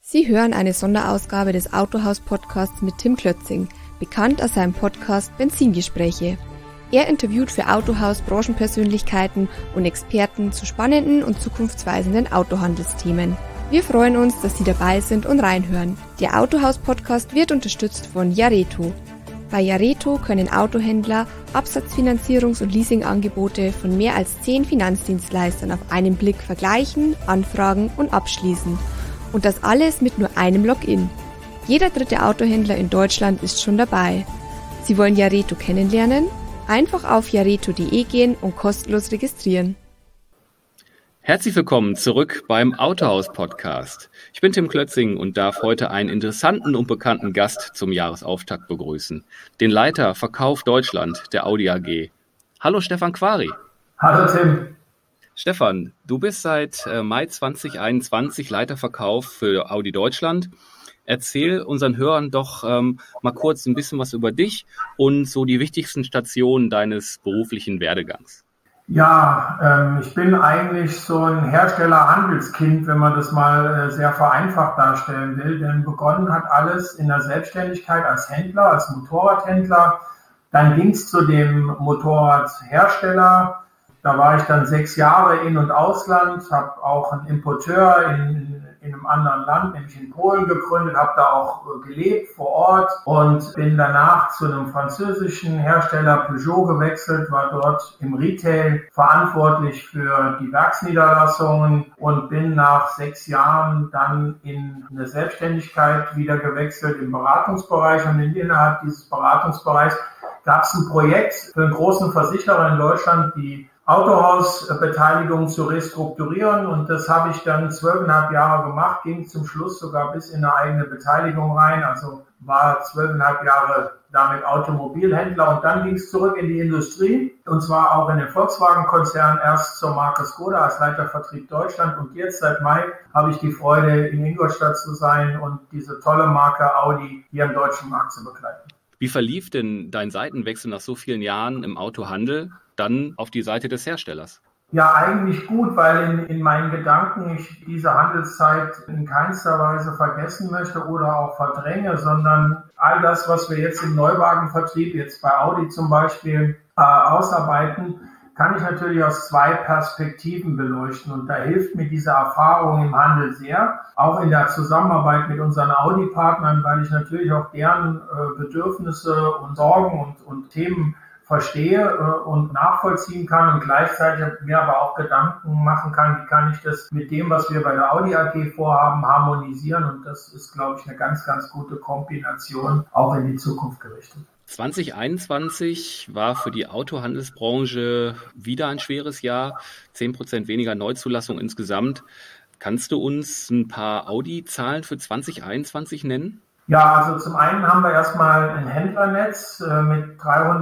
Sie hören eine Sonderausgabe des Autohaus-Podcasts mit Tim Klötzing, bekannt aus seinem Podcast Benzingespräche. Er interviewt für Autohaus Branchenpersönlichkeiten und Experten zu spannenden und zukunftsweisenden Autohandelsthemen. Wir freuen uns, dass Sie dabei sind und reinhören. Der Autohaus-Podcast wird unterstützt von Jareto. Bei Jareto können Autohändler Absatzfinanzierungs- und Leasingangebote von mehr als 10 Finanzdienstleistern auf einen Blick vergleichen, anfragen und abschließen. Und das alles mit nur einem Login. Jeder dritte Autohändler in Deutschland ist schon dabei. Sie wollen Jareto kennenlernen? Einfach auf jareto.de gehen und kostenlos registrieren. Herzlich willkommen zurück beim Autohaus-Podcast. Ich bin Tim Klötzing und darf heute einen interessanten und bekannten Gast zum Jahresauftakt begrüßen. Den Leiter Verkauf Deutschland der Audi AG. Hallo Stefan Quari. Hallo Tim. Stefan, du bist seit Mai 2021 Leiter Verkauf für Audi Deutschland. Erzähl unseren Hörern doch mal kurz ein bisschen was über dich und so die wichtigsten Stationen deines beruflichen Werdegangs. Ja, ich bin eigentlich so ein Hersteller-Handelskind, wenn man das mal sehr vereinfacht darstellen will. Denn begonnen hat alles in der Selbstständigkeit als Händler, als Motorradhändler. Dann ging es zu dem Motorradhersteller. Da war ich dann 6 Jahre In- und Ausland, habe auch einen Importeur in einem anderen Land, nämlich in Polen gegründet, habe da auch gelebt vor Ort und bin danach zu einem französischen Hersteller Peugeot gewechselt, war dort im Retail verantwortlich für die Werksniederlassungen und bin nach 6 Jahren dann in eine Selbstständigkeit wieder gewechselt im Beratungsbereich und innerhalb dieses Beratungsbereichs gab es ein Projekt für einen großen Versicherer in Deutschland, die Autohausbeteiligung zu restrukturieren und das habe ich dann 12,5 Jahre gemacht, ging zum Schluss sogar bis in eine eigene Beteiligung rein, also war 12,5 Jahre damit Automobilhändler und dann ging es zurück in die Industrie und zwar auch in den Volkswagen-Konzern, erst zur Marke Skoda als Leiter Vertrieb Deutschland und jetzt seit Mai habe ich die Freude, in Ingolstadt zu sein und diese tolle Marke Audi hier im deutschen Markt zu begleiten. Wie verlief denn dein Seitenwechsel nach so vielen Jahren im Autohandel dann auf die Seite des Herstellers? Ja, eigentlich gut, weil in meinen Gedanken ich diese Handelszeit in keinster Weise vergessen möchte oder auch verdränge, sondern all das, was wir jetzt im Neuwagenvertrieb, jetzt bei Audi zum Beispiel, ausarbeiten, kann ich natürlich aus 2 Perspektiven beleuchten. Und da hilft mir diese Erfahrung im Handel sehr, auch in der Zusammenarbeit mit unseren Audi-Partnern, weil ich natürlich auch deren Bedürfnisse und Sorgen und Themen verstehe und nachvollziehen kann und gleichzeitig mir aber auch Gedanken machen kann, wie kann ich das mit dem, was wir bei der Audi AG vorhaben, harmonisieren. Und das ist, glaube ich, eine ganz, ganz gute Kombination, auch in die Zukunft gerichtet. 2021 war für die Autohandelsbranche wieder ein schweres Jahr, 10% weniger Neuzulassung insgesamt. Kannst du uns ein paar Audi-Zahlen für 2021 nennen? Ja, also zum einen haben wir erstmal ein Händlernetz mit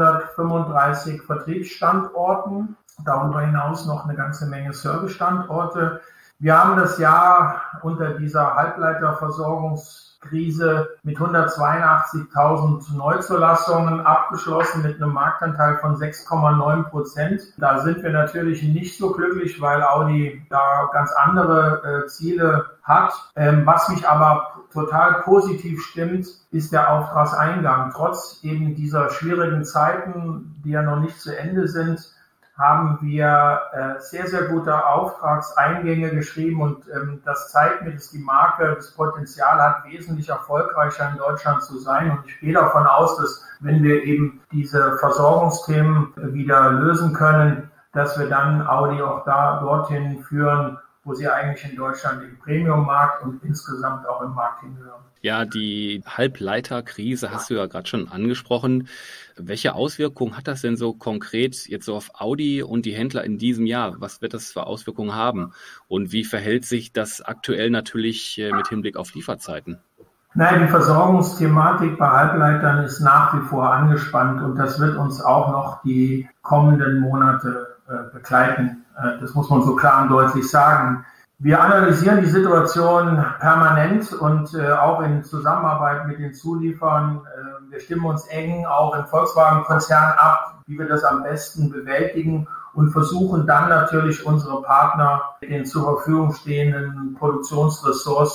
335 Vertriebsstandorten, darüber hinaus noch eine ganze Menge Servicestandorte. Wir haben das Jahr unter dieser Halbleiterversorgungskrise mit 182.000 Neuzulassungen abgeschlossen mit einem Marktanteil von 6,9%. Da sind wir natürlich nicht so glücklich, weil Audi da ganz andere Ziele hat. Was mich aber total positiv stimmt, ist der Auftragseingang. Trotz eben dieser schwierigen Zeiten, die ja noch nicht zu Ende sind, haben wir sehr, sehr gute Auftragseingänge geschrieben und das zeigt mir, dass die Marke das Potenzial hat, wesentlich erfolgreicher in Deutschland zu sein. Und ich gehe davon aus, dass wenn wir eben diese Versorgungsthemen wieder lösen können, dass wir dann Audi auch dorthin führen, wo sie eigentlich in Deutschland im Premium-Markt und insgesamt auch im Markt hingehören. Ja, die Halbleiterkrise hast du ja gerade schon angesprochen. Welche Auswirkungen hat das denn so konkret jetzt so auf Audi und die Händler in diesem Jahr? Was wird das für Auswirkungen haben? Und wie verhält sich das aktuell natürlich mit Hinblick auf Lieferzeiten? Nein, die Versorgungsthematik bei Halbleitern ist nach wie vor angespannt und das wird uns auch noch die kommenden Monate begleiten. Das muss man so klar und deutlich sagen. Wir analysieren die Situation permanent und auch in Zusammenarbeit mit den Zulieferern. Wir stimmen uns eng auch im Volkswagen-Konzern ab, wie wir das am besten bewältigen und versuchen dann natürlich unsere Partner mit den zur Verfügung stehenden Produktionsressourcen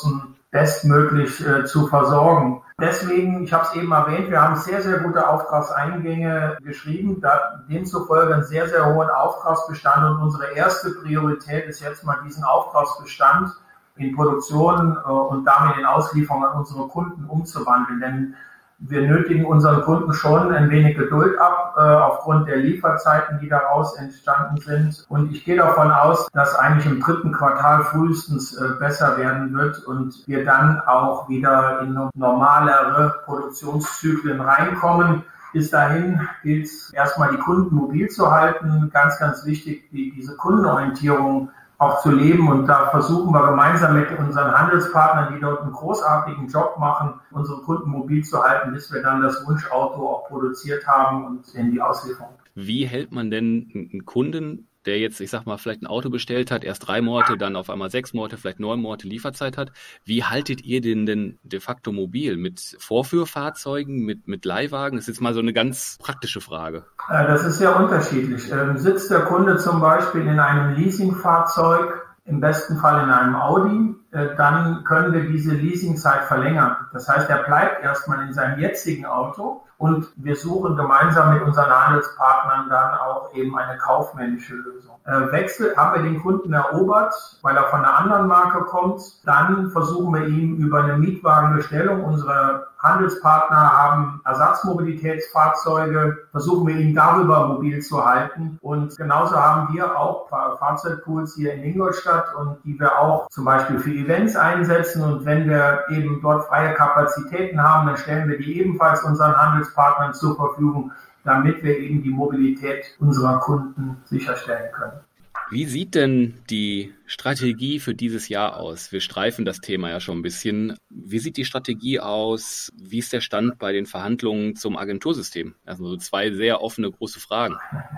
bestmöglich zu versorgen. Deswegen, ich habe es eben erwähnt, wir haben sehr, sehr gute Auftragseingänge geschrieben, demzufolge einen sehr, sehr hohen Auftragsbestand, und unsere erste Priorität ist jetzt mal diesen Auftragsbestand in Produktion und damit in Auslieferung an unsere Kunden umzuwandeln, denn wir nötigen unseren Kunden schon ein wenig Geduld ab, aufgrund der Lieferzeiten, die daraus entstanden sind. Und ich gehe davon aus, dass eigentlich im 3. Quartal frühestens besser werden wird und wir dann auch wieder in normalere Produktionszyklen reinkommen. Bis dahin gilt es erstmal, die Kunden mobil zu halten. Ganz, ganz wichtig, diese Kundenorientierung auch zu leben, und da versuchen wir gemeinsam mit unseren Handelspartnern, die dort einen großartigen Job machen, unsere Kunden mobil zu halten, bis wir dann das Wunschauto auch produziert haben und in die Auslieferung. Wie hält man denn einen Kunden, der jetzt, ich sag mal, vielleicht ein Auto bestellt hat, erst 3 Monate, dann auf einmal 6 Monate, vielleicht 9 Monate Lieferzeit hat, wie haltet ihr den denn de facto mobil? Mit Vorführfahrzeugen, mit Leihwagen? Das ist jetzt mal so eine ganz praktische Frage. Das ist sehr unterschiedlich. Sitzt der Kunde zum Beispiel in einem Leasingfahrzeug, im besten Fall in einem Audi, dann können wir diese Leasingzeit verlängern. Das heißt, er bleibt erstmal in seinem jetzigen Auto, und wir suchen gemeinsam mit unseren Handelspartnern dann auch eben eine kaufmännische Lösung. Wechsel haben wir den Kunden erobert, weil er von einer anderen Marke kommt. Dann versuchen wir ihm über eine Mietwagenbestellung, unsere Handelspartner haben Ersatzmobilitätsfahrzeuge, versuchen wir ihn darüber mobil zu halten. Und genauso haben wir auch Fahrzeugpools hier in Ingolstadt, und die wir auch zum Beispiel für Events einsetzen. Und wenn wir eben dort freie Kapazitäten haben, dann stellen wir die ebenfalls unseren Handelspartnern zur Verfügung, damit wir eben die Mobilität unserer Kunden sicherstellen können. Wie sieht denn die Strategie für dieses Jahr aus? Wir streifen das Thema ja schon ein bisschen. Wie sieht die Strategie aus? Wie ist der Stand bei den Verhandlungen zum Agentursystem? Also so 2 sehr offene, große Fragen.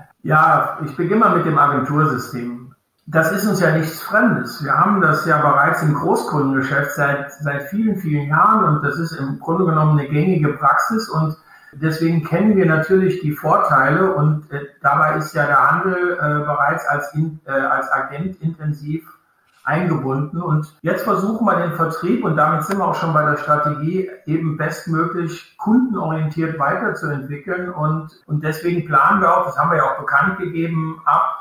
Ja, ich beginne mal mit dem Agentursystem. Das ist uns ja nichts Fremdes. Wir haben das ja bereits im Großkundengeschäft seit vielen, vielen Jahren, und das ist im Grunde genommen eine gängige Praxis, und deswegen kennen wir natürlich die Vorteile, und dabei ist ja der Handel bereits als Agent intensiv eingebunden. Und jetzt versuchen wir den Vertrieb, und damit sind wir auch schon bei der Strategie, eben bestmöglich kundenorientiert weiterzuentwickeln. Und deswegen planen wir auch, das haben wir ja auch bekannt gegeben, ab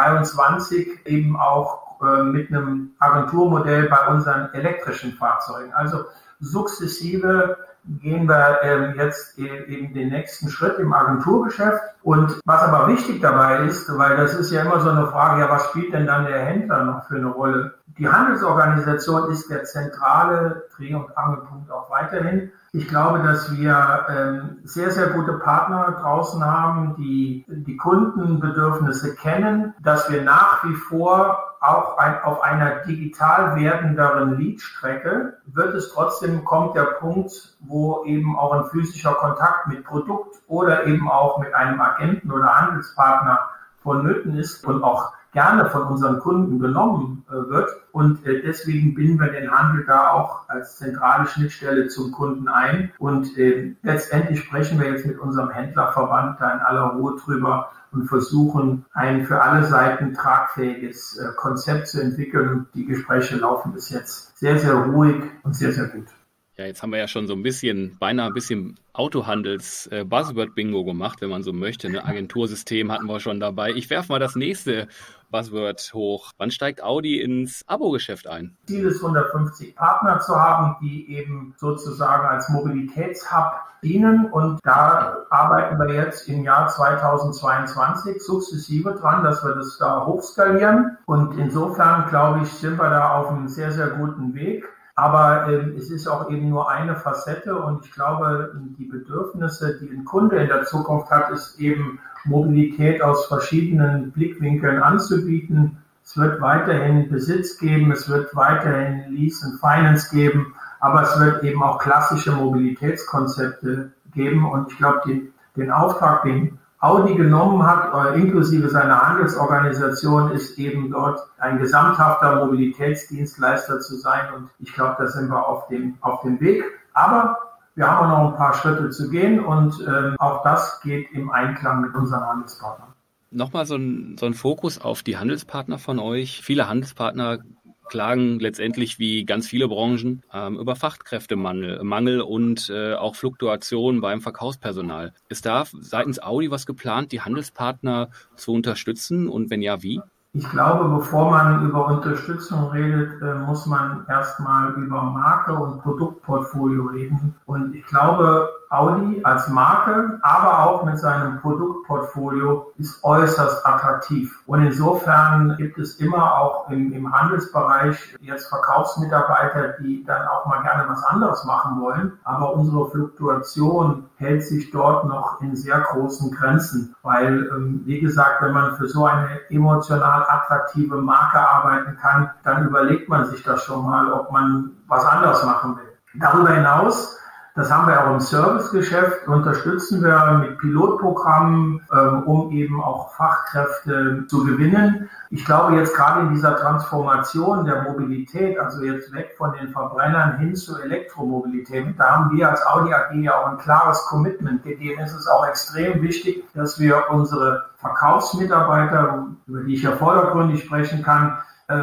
23 eben auch mit einem Agenturmodell bei unseren elektrischen Fahrzeugen. Also sukzessive gehen wir jetzt eben den nächsten Schritt im Agenturgeschäft. Und was aber wichtig dabei ist, weil das ist ja immer so eine Frage, ja, was spielt denn dann der Händler noch für eine Rolle? Die Handelsorganisation ist der zentrale Dreh- und Angelpunkt auch weiterhin. Ich glaube, dass wir sehr, sehr gute Partner draußen haben, die die Kundenbedürfnisse kennen, dass wir nach wie vor auch auf einer digital werdenderen Leadstrecke kommt der Punkt, wo eben auch ein physischer Kontakt mit Produkt oder eben auch mit einem Agenten oder Handelspartner vonnöten ist und auch gerne von unseren Kunden genommen wird. Und deswegen binden wir den Handel da auch als zentrale Schnittstelle zum Kunden ein. Und letztendlich sprechen wir jetzt mit unserem Händlerverband da in aller Ruhe drüber und versuchen, ein für alle Seiten tragfähiges Konzept zu entwickeln. Die Gespräche laufen bis jetzt sehr, sehr ruhig und sehr, sehr gut. Ja, jetzt haben wir ja schon so beinahe ein bisschen Autohandels-Buzzword-Bingo gemacht, wenn man so möchte. Ne? Agentursystem hatten wir schon dabei. Ich werfe mal das nächste Buzzword hoch. Wann steigt Audi ins Abo-Geschäft ein? Ziel ist, 150 Partner zu haben, die eben sozusagen als Mobilitätshub dienen. Und da arbeiten wir jetzt im Jahr 2022 sukzessive dran, dass wir das da hochskalieren. Und insofern, glaube ich, sind wir da auf einem sehr, sehr guten Weg. Aber es ist auch eben nur eine Facette, und ich glaube, die Bedürfnisse, die ein Kunde in der Zukunft hat, ist eben Mobilität aus verschiedenen Blickwinkeln anzubieten. Es wird weiterhin Besitz geben, es wird weiterhin Lease and Finance geben, aber es wird eben auch klassische Mobilitätskonzepte geben. Und ich glaube, den Auftrag, den Audi genommen hat, inklusive seiner Handelsorganisation, ist eben dort ein gesamthafter Mobilitätsdienstleister zu sein. Und ich glaube, da sind wir auf dem Weg. Aber wir haben auch noch ein paar Schritte zu gehen, und auch das geht im Einklang mit unseren Handelspartnern. Nochmal so ein Fokus auf die Handelspartner von euch. Viele Handelspartner klagen letztendlich wie ganz viele Branchen über Fachkräftemangel und auch Fluktuation beim Verkaufspersonal. Ist da seitens Audi was geplant, die Handelspartner zu unterstützen und wenn ja, wie? Ich glaube, bevor man über Unterstützung redet, muss man erstmal über Marke und Produktportfolio reden. Und ich glaube, Audi als Marke, aber auch mit seinem Produktportfolio ist äußerst attraktiv. Und insofern gibt es immer auch im Handelsbereich jetzt Verkaufsmitarbeiter, die dann auch mal gerne was anderes machen wollen. Aber unsere Fluktuation hält sich dort noch in sehr großen Grenzen. Weil, wie gesagt, wenn man für so eine emotional attraktive Marke arbeiten kann, dann überlegt man sich das schon mal, ob man was anderes machen will. Darüber hinaus, das haben wir auch im Servicegeschäft, unterstützen wir mit Pilotprogrammen, um eben auch Fachkräfte zu gewinnen. Ich glaube jetzt gerade in dieser Transformation der Mobilität, also jetzt weg von den Verbrennern hin zur Elektromobilität, da haben wir als Audi AG ja auch ein klares Commitment gegeben. Es ist auch extrem wichtig, dass wir unsere Verkaufsmitarbeiter, über die ich ja vordergründig sprechen kann,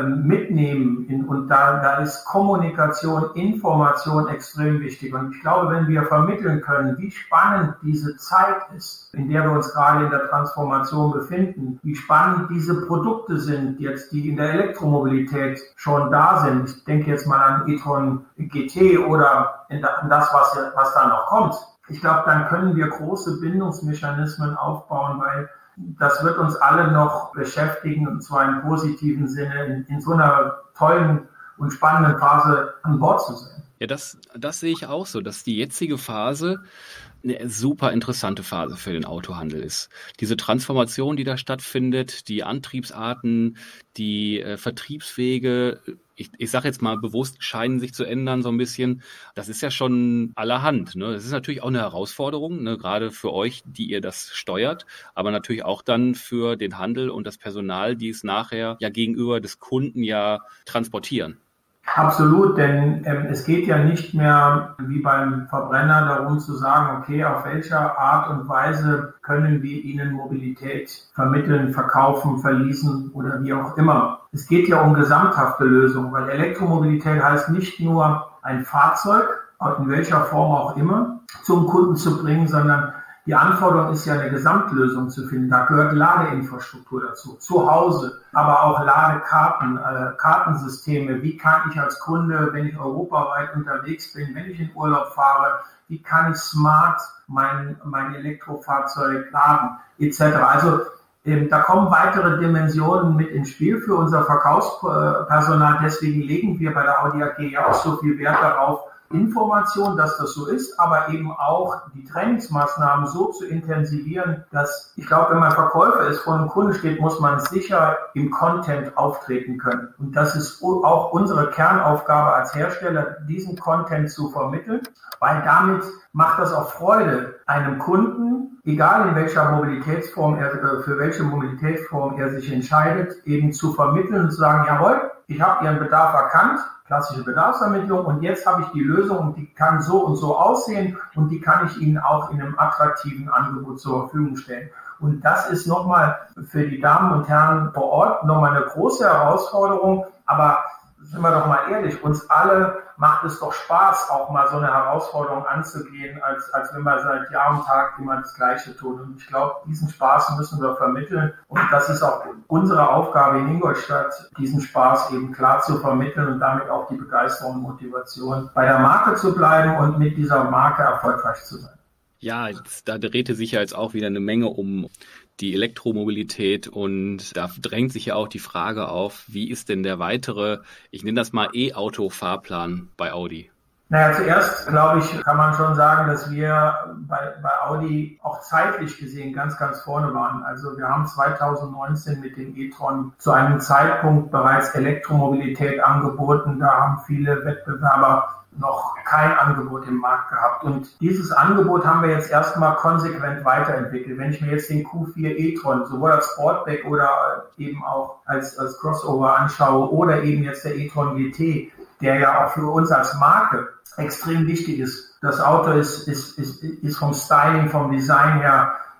mitnehmen. Und da ist Kommunikation, Information extrem wichtig. Und ich glaube, wenn wir vermitteln können, wie spannend diese Zeit ist, in der wir uns gerade in der Transformation befinden, wie spannend diese Produkte sind, jetzt die in der Elektromobilität schon da sind. Ich denke jetzt mal an e-tron GT oder an das, was da noch kommt. Ich glaube, dann können wir große Bindungsmechanismen aufbauen, weil das wird uns alle noch beschäftigen, und zwar im positiven Sinne, in so einer tollen und spannenden Phase an Bord zu sein. Ja, das sehe ich auch so, dass die jetzige Phase eine super interessante Phase für den Autohandel ist. Diese Transformation, die da stattfindet, die Antriebsarten, die Vertriebswege, ich sage jetzt mal bewusst, scheinen sich zu ändern so ein bisschen. Das ist ja schon allerhand. Ne? Das ist natürlich auch eine Herausforderung, ne? Gerade für euch, die ihr das steuert, aber natürlich auch dann für den Handel und das Personal, die es nachher ja gegenüber des Kunden ja transportieren. Absolut, denn es geht ja nicht mehr wie beim Verbrenner darum zu sagen, okay, auf welcher Art und Weise können wir Ihnen Mobilität vermitteln, verkaufen, verleasen oder wie auch immer. Es geht ja um gesamthafte Lösungen, weil Elektromobilität heißt nicht nur ein Fahrzeug, in welcher Form auch immer, zum Kunden zu bringen, sondern die Anforderung ist ja, eine Gesamtlösung zu finden. Da gehört Ladeinfrastruktur dazu, zu Hause, aber auch Ladekarten, Kartensysteme. Wie kann ich als Kunde, wenn ich europaweit unterwegs bin, wenn ich in Urlaub fahre, wie kann ich smart mein Elektrofahrzeug laden, etc. Also da kommen weitere Dimensionen mit ins Spiel für unser Verkaufspersonal. Deswegen legen wir bei der Audi AG ja auch so viel Wert darauf, Information, dass das so ist, aber eben auch die Trainingsmaßnahmen so zu intensivieren, dass ich glaube, wenn man Verkäufer ist, vor einem Kunden steht, muss man sicher im Content auftreten können. Und das ist auch unsere Kernaufgabe als Hersteller, diesen Content zu vermitteln, weil damit macht das auch Freude, einem Kunden, egal in welcher Mobilitätsform für welche Mobilitätsform er sich entscheidet, eben zu vermitteln und zu sagen, jawohl, ich habe Ihren Bedarf erkannt, klassische Bedarfsermittlung, und jetzt habe ich die Lösung und die kann so und so aussehen und die kann ich Ihnen auch in einem attraktiven Angebot zur Verfügung stellen. Und das ist nochmal für die Damen und Herren vor Ort nochmal eine große Herausforderung, aber sind wir doch mal ehrlich, uns alle macht es doch Spaß, auch mal so eine Herausforderung anzugehen, als wenn wir seit Jahr und Tag immer das Gleiche tun. Und ich glaube, diesen Spaß müssen wir vermitteln. Und das ist auch unsere Aufgabe in Ingolstadt, diesen Spaß eben klar zu vermitteln und damit auch die Begeisterung und Motivation bei der Marke zu bleiben und mit dieser Marke erfolgreich zu sein. Ja, da drehte sich ja jetzt auch wieder eine Menge um die Elektromobilität, und da drängt sich ja auch die Frage auf, wie ist denn der weitere, ich nenne das mal E-Auto-Fahrplan bei Audi? Naja, zuerst, glaube ich, kann man schon sagen, dass wir bei Audi auch zeitlich gesehen ganz, ganz vorne waren. Also wir haben 2019 mit dem e-tron zu einem Zeitpunkt bereits Elektromobilität angeboten. Da haben viele Wettbewerber noch kein Angebot im Markt gehabt. Und dieses Angebot haben wir jetzt erstmal konsequent weiterentwickelt. Wenn ich mir jetzt den Q4 e-tron sowohl als Sportback oder eben auch als Crossover anschaue oder eben jetzt der e-tron GT, der ja auch für uns als Marke extrem wichtig ist. Das Auto ist vom Styling, vom Design her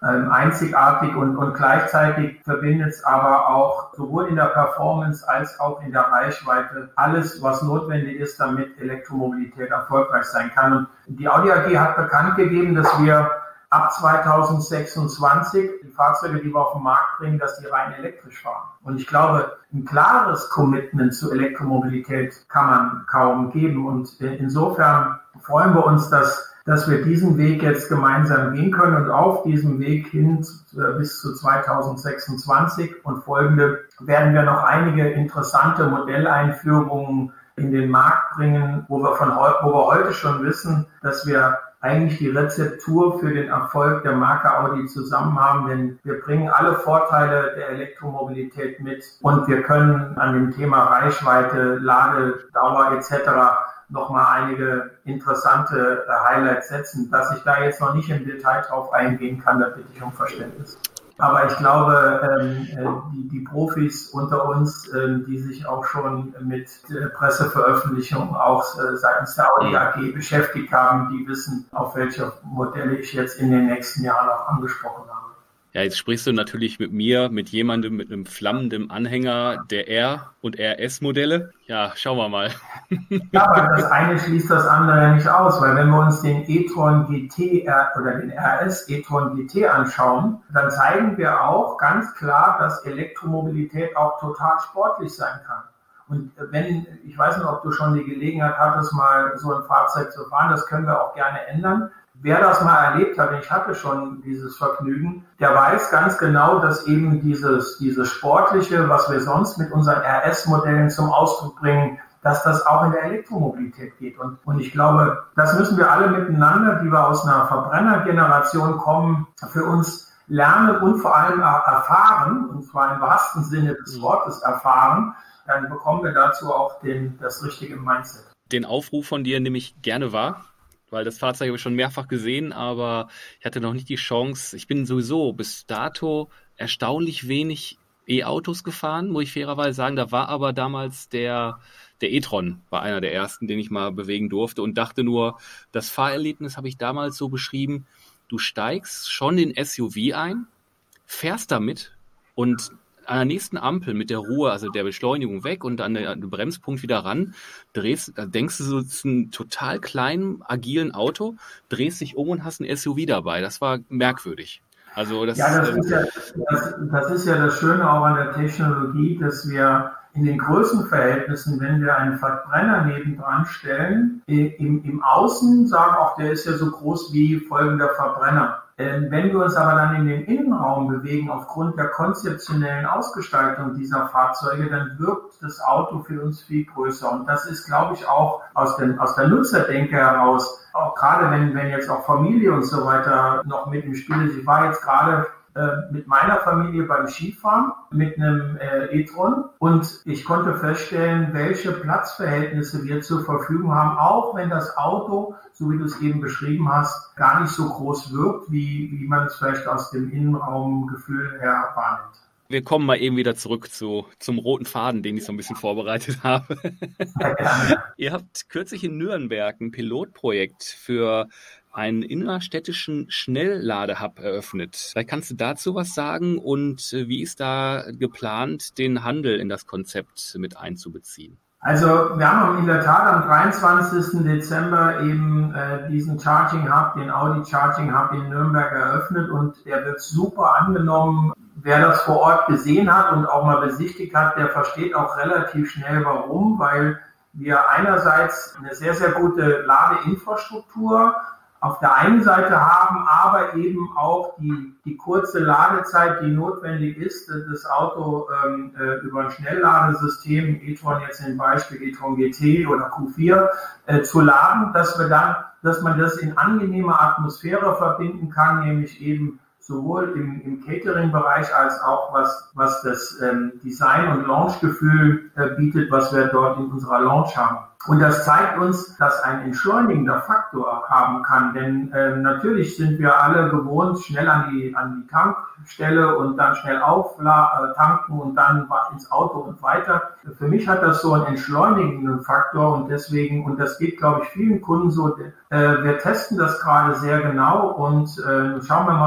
einzigartig und gleichzeitig verbindet es aber auch sowohl in der Performance als auch in der Reichweite alles, was notwendig ist, damit Elektromobilität erfolgreich sein kann. Und die Audi AG hat bekannt gegeben, dass wir ab 2026 die Fahrzeuge, die wir auf den Markt bringen, dass die rein elektrisch fahren. Und ich glaube, ein klares Commitment zu Elektromobilität kann man kaum geben. Und insofern freuen wir uns, dass wir diesen Weg jetzt gemeinsam gehen können und auf diesem Weg hin bis zu 2026 und folgende werden wir noch einige interessante Modelleinführungen in den Markt bringen, wo wir heute schon wissen, dass wir eigentlich die Rezeptur für den Erfolg der Marke Audi zusammen haben, denn wir bringen alle Vorteile der Elektromobilität mit und wir können an dem Thema Reichweite, Ladedauer etc. nochmal einige interessante Highlights setzen. Dass ich da jetzt noch nicht im Detail drauf eingehen kann, da bitte ich um Verständnis. Aber ich glaube, die Profis unter uns, die sich auch schon mit Presseveröffentlichungen auch seitens der Audi AG beschäftigt haben, die wissen, auf welche Modelle ich jetzt in den nächsten Jahren auch angesprochen habe. Ja, jetzt sprichst du natürlich mit mir, mit jemandem mit einem flammenden Anhänger der R- und RS-Modelle. Ja, schauen wir mal. Ja, aber das eine schließt das andere nicht aus, weil wenn wir uns den e-tron GT oder den RS e-tron GT anschauen, dann zeigen wir auch ganz klar, dass Elektromobilität auch total sportlich sein kann. Und ich weiß nicht, ob du schon die Gelegenheit hattest, mal so ein Fahrzeug zu fahren, das können wir auch gerne ändern. Wer das mal erlebt hat, ich hatte schon dieses Vergnügen, der weiß ganz genau, dass eben dieses Sportliche, was wir sonst mit unseren RS-Modellen zum Ausdruck bringen, dass das auch in der Elektromobilität geht. Und ich glaube, das müssen wir alle miteinander, die wir aus einer Verbrennergeneration kommen, für uns lernen und vor allem erfahren, und zwar im wahrsten Sinne des Wortes erfahren, dann bekommen wir dazu auch das richtige Mindset. Den Aufruf von dir nehme ich gerne wahr. Weil das Fahrzeug habe ich schon mehrfach gesehen, aber ich hatte noch nicht die Chance. Ich bin sowieso bis dato erstaunlich wenig E-Autos gefahren, muss ich fairerweise sagen. Da war aber damals der e-tron, war einer der ersten, den ich mal bewegen durfte und dachte nur, das Fahrerlebnis habe ich damals so beschrieben, du steigst schon den SUV ein, fährst damit und an der nächsten Ampel mit der Ruhe, also der Beschleunigung weg und an den Bremspunkt wieder ran, da denkst du so, es ist ein total kleinen, agilen Auto, drehst dich um und hast ein SUV dabei. Das war merkwürdig. Also das ist ja das Schöne auch an der Technologie, dass wir in den Größenverhältnissen, wenn wir einen Verbrenner nebendran stellen, im Außen sagen auch, der ist ja so groß wie folgender Verbrenner. Wenn wir uns aber dann in den Innenraum bewegen, aufgrund der konzeptionellen Ausgestaltung dieser Fahrzeuge, dann wirkt das Auto für uns viel größer. Und das ist, glaube ich, auch aus der Nutzerdenke heraus, auch gerade wenn jetzt auch Familie und so weiter noch mit im Spiel ist. Ich war jetzt gerade mit meiner Familie beim Skifahren mit einem e-tron und ich konnte feststellen, welche Platzverhältnisse wir zur Verfügung haben, auch wenn das Auto, so wie du es eben beschrieben hast, gar nicht so groß wirkt, wie man es vielleicht aus dem Innenraumgefühl her wahrnimmt. Wir kommen mal eben wieder zurück zum roten Faden, den ich so ein bisschen vorbereitet habe. Ihr habt kürzlich in Nürnberg ein Pilotprojekt für einen innerstädtischen Schnellladehub eröffnet. Vielleicht kannst du dazu was sagen und wie ist da geplant, den Handel in das Konzept mit einzubeziehen? Also wir haben in der Tat am 23. Dezember eben diesen Charging Hub, den Audi Charging Hub in Nürnberg eröffnet und der wird super angenommen. Wer das vor Ort gesehen hat und auch mal besichtigt hat, der versteht auch relativ schnell warum, weil wir einerseits eine sehr, sehr gute Ladeinfrastruktur auf der einen Seite haben, aber eben auch die kurze Ladezeit, die notwendig ist, das Auto über ein Schnellladesystem, e-tron jetzt im Beispiel e-tron GT oder Q4, zu laden, dass man das in angenehmer Atmosphäre verbinden kann, nämlich eben sowohl im Catering-Bereich als auch was das Design- und Launch-Gefühl bietet, was wir dort in unserer Launch haben. Und das zeigt uns, dass ein entschleunigender Faktor haben kann, denn natürlich sind wir alle gewohnt, schnell an die Tankstelle und dann schnell tanken und dann ins Auto und weiter. Für mich hat das so einen entschleunigenden Faktor und deswegen, und das geht, glaube ich, vielen Kunden so, wir testen das gerade sehr genau und schauen wir mal, was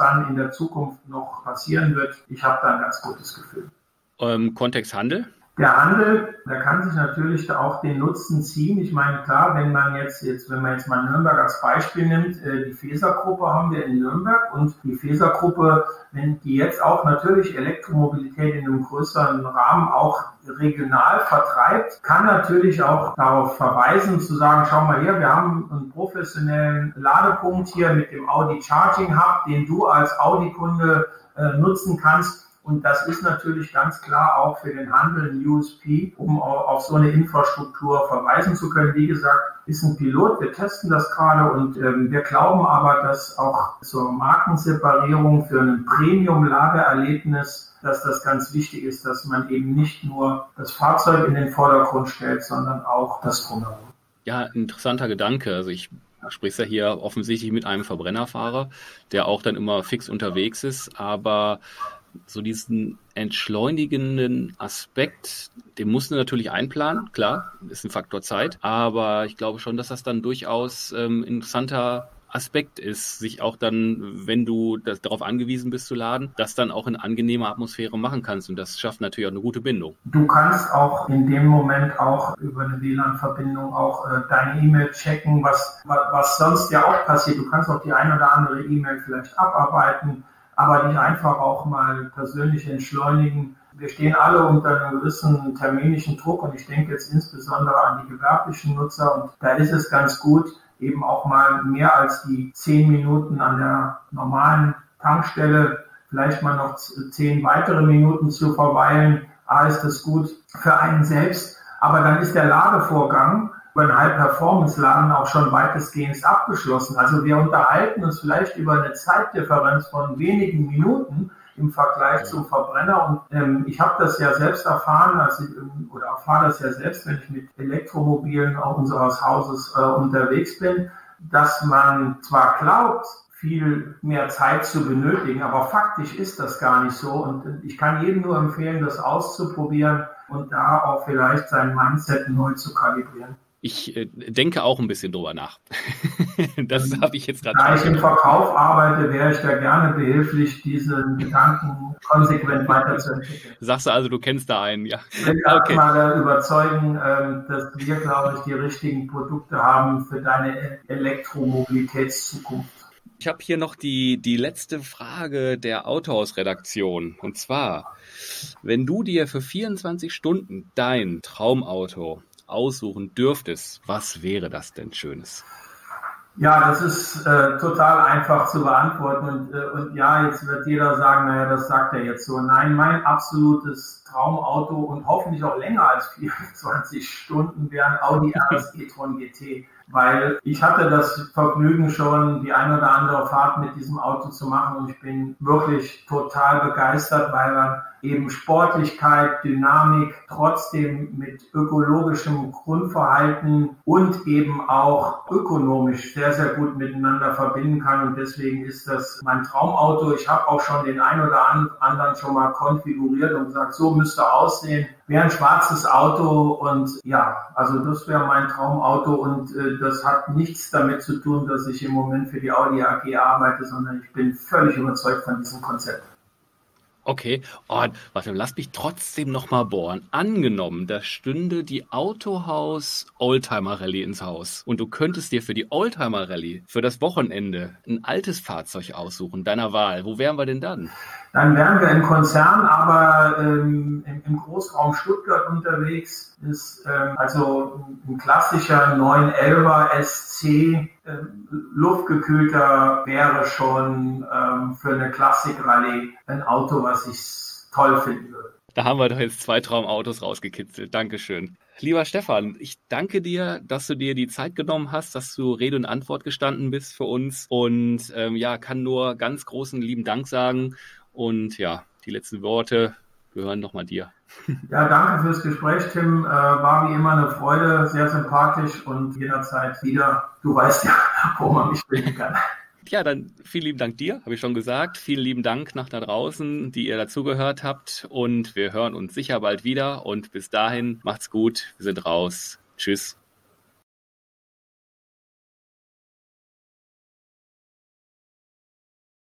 dann in der Zukunft noch passieren wird, ich habe da ein ganz gutes Gefühl. Kontext Handel? Der Handel, der kann sich natürlich auch den Nutzen ziehen. Ich meine, klar, wenn man jetzt mal Nürnberg als Beispiel nimmt, die Faeser-Gruppe haben wir in Nürnberg und die Faeser-Gruppe, wenn die jetzt auch natürlich Elektromobilität in einem größeren Rahmen auch regional vertreibt, kann natürlich auch darauf verweisen, zu sagen, schau mal her, wir haben einen professionellen Ladepunkt hier mit dem Audi Charging Hub, den du als Audi-Kunde nutzen kannst. Und das ist natürlich ganz klar auch für den Handel ein USP, um auf so eine Infrastruktur verweisen zu können. Wie gesagt, ist ein Pilot, wir testen das gerade und wir glauben aber, dass auch zur Markenseparierung für ein Premium-Ladeerlebnis, dass das ganz wichtig ist, dass man eben nicht nur das Fahrzeug in den Vordergrund stellt, sondern auch das Drumherum. Ja, interessanter Gedanke. Also ich sprichst ja hier offensichtlich mit einem Verbrennerfahrer, der auch dann immer fix unterwegs ist, aber so diesen entschleunigenden Aspekt, den musst du natürlich einplanen, klar, ist ein Faktor Zeit, aber ich glaube schon, dass das dann durchaus interessanter Aspekt ist, sich auch dann, wenn du darauf angewiesen bist zu laden, das dann auch in angenehmer Atmosphäre machen kannst und das schafft natürlich auch eine gute Bindung. Du kannst auch in dem Moment auch über eine WLAN-Verbindung auch deine E-Mail checken, was sonst ja auch passiert. Du kannst auch die ein oder andere E-Mail vielleicht abarbeiten, aber dich einfach auch mal persönlich entschleunigen. Wir stehen alle unter einem gewissen terminischen Druck und ich denke jetzt insbesondere an die gewerblichen Nutzer und da ist es ganz gut, eben auch mal mehr als die 10 Minuten an der normalen Tankstelle, vielleicht mal noch 10 weitere Minuten zu verweilen. Ist das gut für einen selbst, aber dann ist der Ladevorgang über ein High-Performance-Laden auch schon weitestgehend abgeschlossen. Also wir unterhalten uns vielleicht über eine Zeitdifferenz von wenigen Minuten im Vergleich zum Verbrenner. Und ich habe das ja selbst erfahren, erfahre das ja selbst, wenn ich mit Elektromobilen auch unseres Hauses unterwegs bin, dass man zwar glaubt, viel mehr Zeit zu benötigen, aber faktisch ist das gar nicht so. Und ich kann jedem nur empfehlen, das auszuprobieren und da auch vielleicht sein Mindset neu zu kalibrieren. Ich denke auch ein bisschen drüber nach. Das habe ich jetzt gerade. Da ich im Verkauf arbeite, wäre ich da gerne behilflich, diesen Gedanken konsequent weiterzuentwickeln. Sagst du also, du kennst da einen, ja? Ich will erstmal überzeugen, dass wir, glaube ich, die richtigen Produkte haben für deine Elektromobilitätszukunft. Ich habe hier noch die letzte Frage der Autohaus-Redaktion. Und zwar, wenn du dir für 24 Stunden dein Traumauto aussuchen dürftest, was wäre das denn Schönes? Ja, das ist total einfach zu beantworten und ja, jetzt wird jeder sagen, naja, das sagt er jetzt so. Nein, mein absolutes Traumauto und hoffentlich auch länger als 24 Stunden wäre ein Audi RS e-tron GT, weil ich hatte das Vergnügen schon, die ein oder andere Fahrt mit diesem Auto zu machen und ich bin wirklich total begeistert, weil man eben Sportlichkeit, Dynamik, trotzdem mit ökologischem Grundverhalten und eben auch ökonomisch sehr, sehr gut miteinander verbinden kann. Und deswegen ist das mein Traumauto. Ich habe auch schon den ein oder anderen schon mal konfiguriert und gesagt, so müsste aussehen. Wäre ein schwarzes Auto und ja, also das wäre mein Traumauto und das hat nichts damit zu tun, dass ich im Moment für die Audi AG arbeite, sondern ich bin völlig überzeugt von diesem Konzept. Okay, warte, lass mich trotzdem nochmal bohren. Angenommen, da stünde die Autohaus Oldtimer Rallye ins Haus und du könntest dir für die Oldtimer Rallye für das Wochenende ein altes Fahrzeug aussuchen, deiner Wahl. Wo wären wir denn dann? Dann wären wir im Konzern, aber im Großraum Stuttgart unterwegs. Ist also ein klassischer 911er SC luftgekühlter wäre schon für eine Klassik-Rallye ein Auto, was ich toll finden würde. Da haben wir doch jetzt 2 Traumautos rausgekitzelt. Dankeschön. Lieber Stefan, ich danke dir, dass du dir die Zeit genommen hast, dass du Rede und Antwort gestanden bist für uns und kann nur ganz großen lieben Dank sagen und ja, die letzten Worte gehören nochmal dir. Ja, danke fürs Gespräch, Tim. War wie immer eine Freude, sehr sympathisch und jederzeit wieder. Du weißt ja, wo man mich finden kann. Ja, dann vielen lieben Dank dir, habe ich schon gesagt. Vielen lieben Dank nach da draußen, die ihr dazugehört habt. Und wir hören uns sicher bald wieder. Und bis dahin, macht's gut. Wir sind raus. Tschüss.